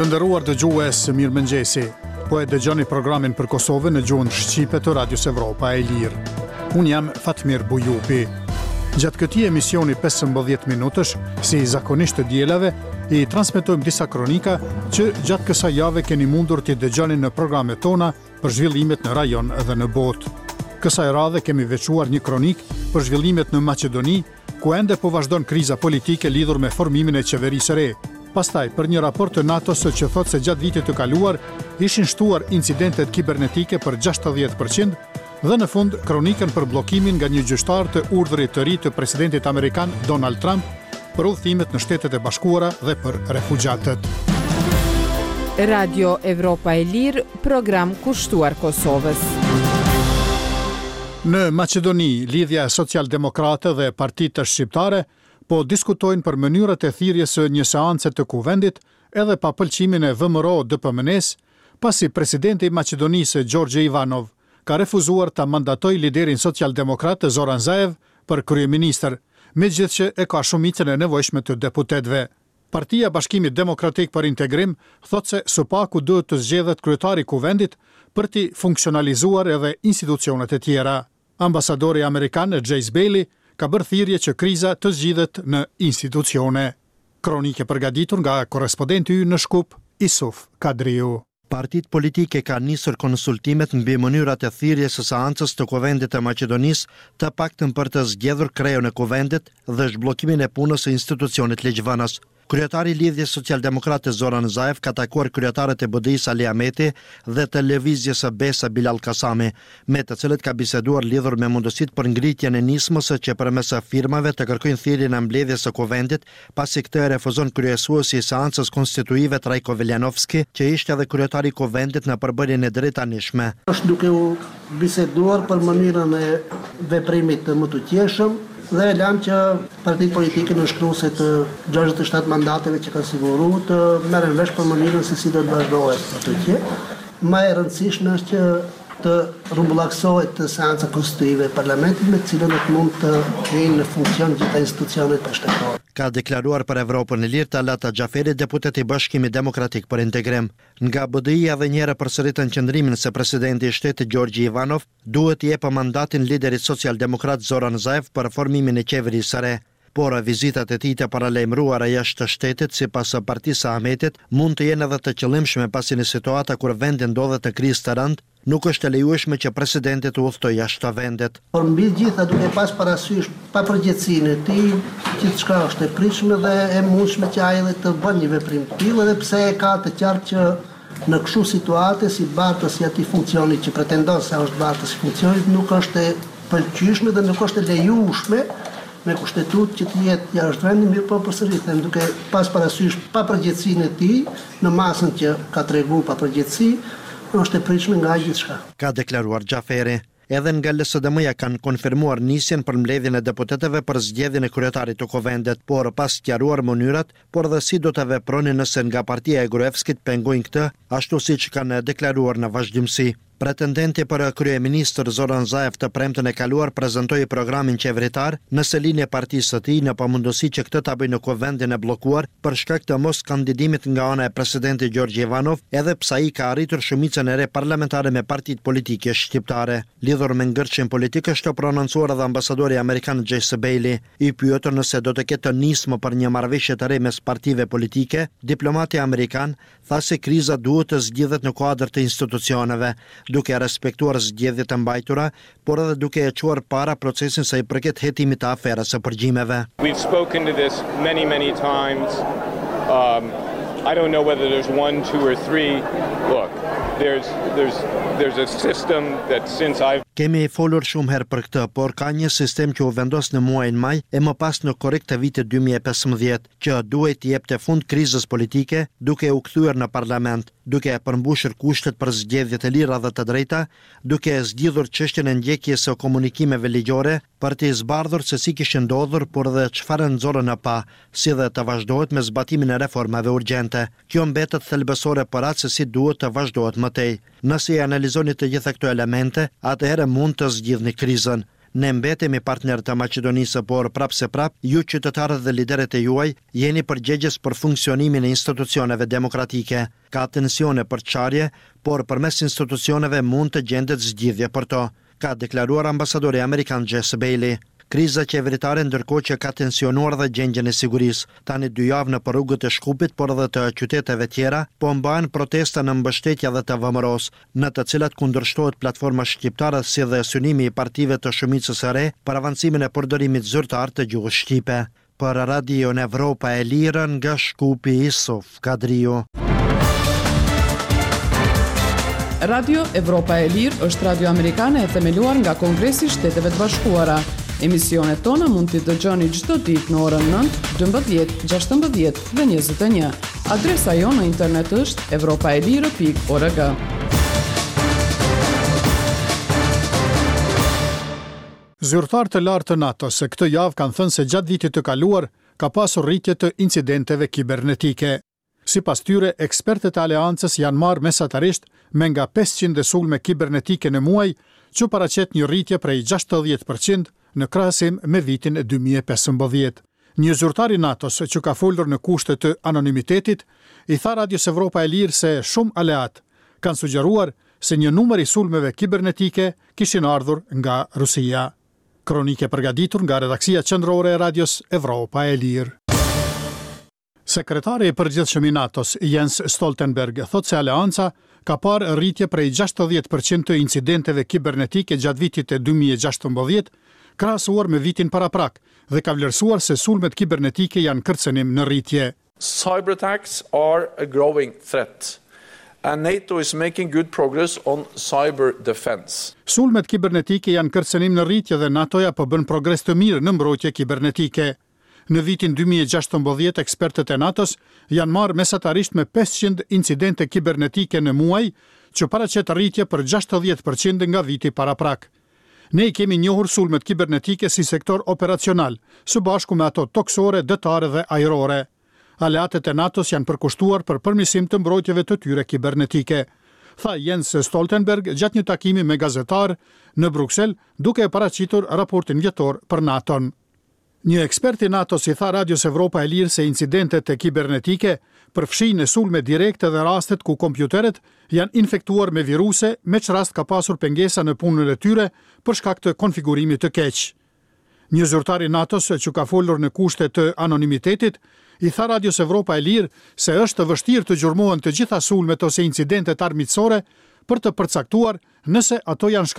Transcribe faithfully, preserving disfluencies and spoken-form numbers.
Të nderuar dëgjues, mirëmëngjesi. Po e dëgjoni programin për Kosovën në gjuhën shqipe të Radios Evropa e Lirë. Unë jam Fatmir Bujupi. Gjatë këtij emisioni pesëmbëdhjetë minutësh, si zakonisht të dielave, i transmetojmë disa kronika që gjatë kësaj jave keni mundur t'i dëgjoni në programet tona për zhvillimet në rajon dhe në botë. Kësaj radhe kemi veçuar një kronik për zhvillimet në Maqedoni, ku ende po vazhdon kriza politike lidhur me formimin e qeverisë së re. Pastaj, për një raport të NATO-s që thotë se gjatë vitit të kaluar ishin shtuar incidentet kibernetike për gjashtëdhjetë përqind dhe në fund kronikën për bllokimin nga një gjyqtar të urdhrit të ri të presidentit amerikan Donald Trump për udhëtimet në Shtetet e Bashkuara dhe për refugjatët. Radio Evropa e Lirë, program kushtuar Kosovës. Në Maqedoni, lidhja socialdemokrate dhe partitë shqiptare po diskutojnë për mënyrat e thirrjes së një seance të kuvendit edhe pa pëlqimin e V M R O D P M N-s, pasi presidenti i Maqedonisë Gjorgje Ivanov ka refuzuar ta mandatoj liderin socialdemokrat Zoran Zaev për kryeministër, megjithëse e ka shumicën e nevojshme të deputetëve. Partia Bashkimit Demokratik për Integrim thotë se së paku duhet të zgjedhet kryetari i kuvendit për të funksionalizuar edhe institucionet e tjera. Ambasadori amerikan Jace Bailey ka bërë thirrje që kriza të zgjidhet në institucione. Kronike përgatitur nga korrespondenti ynë në Shkup, Isuf Kadriu. Partitë politike kanë nisur konsultimet mbi mënyrat e thirrjes së seancës të Kuvendit të Maqedonisë, të paktën për të zgjedhur kreun e kuvendit dhe zhbllokimin e punës së institucionit ligjvënës. Kryetari i Lidhjes Socialdemokrate Zoran Zaev ka takuar kryetarët e B D I-s Ali Ahmeti dhe të Lëvizjes së Besa Bilal Kasami, me të cilët ka biseduar lidhur me mundësitë për ngritjen e nismës që përmes firmave të kërkojnë thirrjen e mbledhjes së kuvendit, pasi këtë e refuzon kryesuesi i seancës konstituive Trajko Veljanovski, që ishte edhe kryetari i kuvendit në përbërjen e drejtanishme. Është duke u biseduar për mënyrën e veprimit të më të qeshëm dhe e lam që partitë politike nënshkruese të gjashtëdhjetë e shtatë mandateve që kanë siguruar të merren vesh për mënyrën se si do të vazhdohet ato që. Më e rëndësishme është që të rrumbullaksohet të seanca konstitutive e parlamentit me të cilën të mund të hyjnë në funksion gjitha institucionet shtetërore. Ka deklaruar për Evropën e Lirë Talata Xhaferi, deputet i Bashkimit Demokratik për Integrim. Nga B D I edhe një herë përsëritën qëndrimin se presidenti i shtetit Gjorgje Ivanov duhet i jepë mandatin liderit socialdemokrat Zoran Zaev për formimin e qeverisë së re. Por vizitat e tij të paralajmëruara jashtë shtetit sipas partisë së Ahmetit mund të jenë edhe të qëllimshme pasi në situata kur vendi ndodhet të krizë të rëndë, nuk është e lejueshme që presidenti të udhtojë jashtë vendit. Por mbi gjitha duke pas parasysh papërgjegjësinë e tij, gjithçka është e pritshme dhe e mundshme që ai edhe të bëjë një veprim të tillë, edhe pse e ka të qartë që në kështu situate si bartës i atij funksioni që pretendon se është bartës i funksionit nuk është e pëlqyeshme dhe nuk është e lejueshme me kushtetut që të jetë jashtë vendit, mirë po përsëri them duke pas parasysh papërgjegjësinë e tij në masën që ka treguar papërgjegjësi, është e pritshme nga gjithçka. Ka deklaruar Xhaferi. Edhe nga L S D M-ja kanë konfirmuar nisjen për mbledhjen e deputetëve për zgjedhjen e kryetarit të kuvendit, por pas sqaruar mënyrat, por dhe si do të vepronin nëse nga partia e Gruevskit pengojnë këtë, ashtu siç kanë deklaruar në vazhdimsi. Pretendenti për kryeministër Zoran Zaev të premtën e kaluar prezantoi programin qeveritar nëse linja e partisë së tij në pamundësi që këtë ta bëjë në kuvendin e bllokuar për shkak të mos kandidimit nga ana e presidentit Gjorgje Ivanov, edhe pse ai ka arritur shumicën e re parlamentare me partitë politike shqiptare. Lidhur me ngërçin politik është prononcuar edhe ambasadori amerikan Jace Bailey. I pyetur nëse do të ketë nismë për një marrëveshje të re mes partive politike, diplomati amerikan tha se kriza duhet të zgjidhet në kuadër të institucioneve, duke respektuar zgjedhjet e mbajtura, por edhe duke e çuar para procesin sa i përket hetimit të aferës së përgjimeve. We've spoken to this many, many times. Um, I don't know whether there's one, two or three. Look, there's there's there's a system that since I've Kemi folur shumë herë për këtë, por ka një sistem që u vendos në muajin maj e më pas në korrik të vitit dy mijë e pesëmbëdhjetë, që duhet të jepte fund krizës politike duke u kthyer në parlament, duke përmbushur kushtet për zgjedhjet e lira dhe të drejta, duke zgjidhur çështjen e ndjekjes së komunikimeve ligjore, për të zbardhur se si kishte ndodhur, por dhe çfarë nxorën e pa, si dhe të vazhdohet me zbatimin e reformave urgjente. Kjo mbetet thelbësore për atë se si duhet të vazhdohet më tej. Nëse i analizoni të gjitha këto elemente, atëherë mund të zgjidhni krizën. Ne mbetemi partner të Maqedonisë, por prap se prap, ju qytetarët dhe liderët e juaj jeni përgjegjës për funksionimin e institucioneve demokratike. Ka tensione për çarje, por përmes institucioneve mund të gjendet zgjidhje për to, ka deklaruar ambasadori amerikan Jess Bailey. Kriza qeveritare ndërkohë që ka tensionuar dhe gjendjen e sigurisë. Tani dy javë në për rrugët e Shkupit, por edhe të qyteteve tjera, po mbahen protesta në mbështetje dhe të V M R-os, në të cilat kundërshtohet platforma shqiptare si dhe synimi i partive të shumicës së re për avancimin e përdorimit zyrtar të gjuhës shqipe. Për Radio Evropa e Lirë nga Shkupi, Isuf Kadriu. Radio Evropa e Lirë është radio amerikane e themeluar nga Kongresi i Shteteve të Bashkuara. Emisionet tona mund t'i dëgjoni çdo ditë në orën nëntë, dymbëdhjetë, gjashtëmbëdhjetë dhe njëzet e një. Adresa jo në internet është evropaelire pikë org. Zyrtarë të lartë të NATO-s këtë javë kanë thënë se gjatë vitit të kaluar ka pasur rritje të incidenteve kibernetike. Sipas tyre, ekspertët e aleancës janë marrë mesatarisht me nga pesëqind sulme kibernetike në muaj, që paraqet një rritje prej gjashtëdhjetë përqind në krahasim me vitin dy mijë e pesëmbëdhjetë. Një zyrtar i NATO-s që ka folur në kushte të anonimitetit, i tha Radios Evropa e Lirë se shumë aleat kanë sugjeruar se një numër i sulmeve kibernetike kishin ardhur nga Rusia. Kronike përgatitur nga redaksia qendrore e Radios Evropa e Lirë. Sekretari i përgjithshëm i NATO-s Jens Stoltenberg thot se aleanca ka parë rritje prej gjashtëdhjetë përqind të incidenteve kibernetike gjatë vitit e dy mijë e gjashtëmbëdhjetë, krahasuar me vitin paraprak, dhe ka vlerësuar se sulmet kibernetike janë kërcenim në rritje. Cyber attacks are a growing threat, and NATO is making good progress on cyber defense. Sulmet kibernetike janë kërcenim në rritje dhe NATO-ja po bën progres të mirë në mbrojtje kibernetike. Në vitin dy mijë e gjashtëmbëdhjetë, ekspertët e NATO-s janë marrë mesatarisht me pesëqind incidente kibernetike në muaj, që paraqet rritje për gjashtëdhjetë përqind nga viti paraprak. Ne i kemi njohur sulmet kibernetike si sektor operacional, së bashku me ato toksore, dëtare dhe ajrore. Aleatët e NATO-s janë përkushtuar për përmirësim të mbrojtjeve të tyre kibernetike, tha Jens Stoltenberg gjatë një takimi me gazetar në Bruksel, duke e paraqitur raportin vjetor për NATO-n. Një ekspert i NATO-s i tha Radios Evropa e Lirë se incidentet e kibernetike përfshijnë sulme direkte dhe rastet ku kompjuteret janë infektuar me viruse, me që rast ka pasur pengesa në punën e tyre për shkak të konfigurimit të keq. Një zyrtar i NATO-s që ka folur në kushte të anonimitetit, i tha Radios Evropa e Lirë se është të vështirë të gjurmohen të gjitha sulmet ose incidentet armiqësore për të përcaktuar nëse ato janë